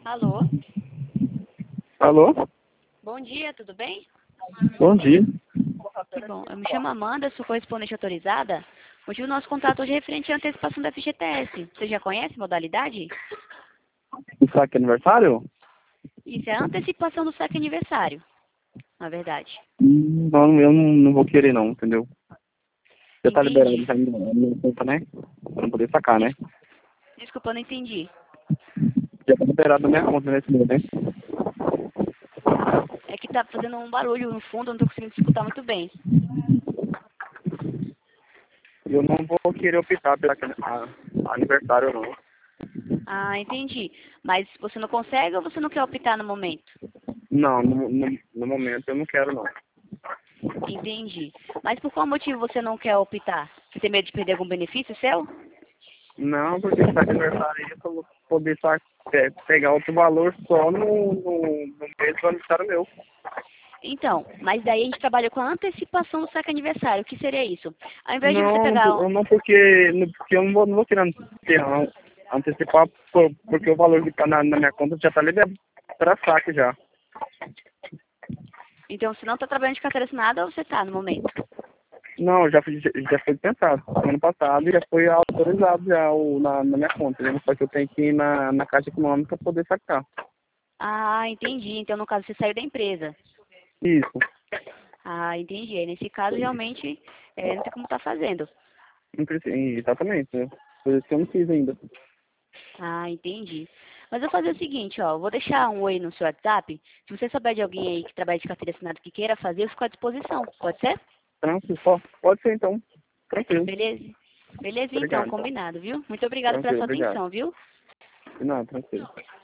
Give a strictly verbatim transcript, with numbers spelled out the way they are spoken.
Alô? Alô? Bom dia, tudo bem? Bom dia. Que bom. Eu me chamo Amanda, sou correspondente autorizada. O motivo do nosso contato hoje é referente à antecipação da F G T S. Você já conhece a modalidade? O saque aniversário? Isso, é a antecipação do saque aniversário, na verdade. Hum, Não, eu não, não vou querer não, entendeu? Já tá liberado Entendi. já na minha conta, né? Pra não poder sacar, né? Desculpa, eu não entendi. Já tá liberado na minha conta nesse mês, né? É que tá fazendo um barulho no fundo, eu não tô conseguindo escutar muito bem. Eu não vou querer optar pelo aniversário não. Ah, entendi. Mas você não consegue ou você não quer optar no momento? Não, no, no, no momento eu não quero não. Entendi. Mas por qual motivo você não quer optar? Você tem medo de perder algum benefício seu? Não, porque o saque aniversário aí eu só vou poder sa- pe- pegar outro valor só no, no, no mês do aniversário meu. Então, mas daí a gente trabalha com a antecipação do saque aniversário. O que seria isso? Ao invés de você Não, pegar... um- não, não porque, não- porque eu não vou, não vou querer ante- não, antecipar, por- porque o valor que está na, na minha conta já está liberado para saque já. Então, você não está trabalhando de carteira assinada ou você está no momento? Não, já, foi- já, já foi pensado. Ano passado já foi autorizado já o, na, na minha conta, né? Só que eu tenho que ir na, na Caixa Econômica para poder sacar. Ah, entendi. Então, no caso, você saiu da empresa. Isso. Ah, entendi. Aí, nesse caso, realmente, é, não tem como estar fazendo. Não precisa- Exatamente. Né? Por isso que eu não fiz ainda. Ah, entendi. Mas eu vou fazer o seguinte, ó. Eu vou deixar um oi no seu WhatsApp. Se você souber de alguém aí que trabalha de carteira assinada que queira fazer, eu fico à disposição. Pode ser? Tranquilo. Pô, pode ser então. Tranquilo. Beleza? Beleza, então. Obrigado. Combinado, viu? Muito obrigado pela Tranquilo, sua obrigado. atenção, viu? Não, tranquilo.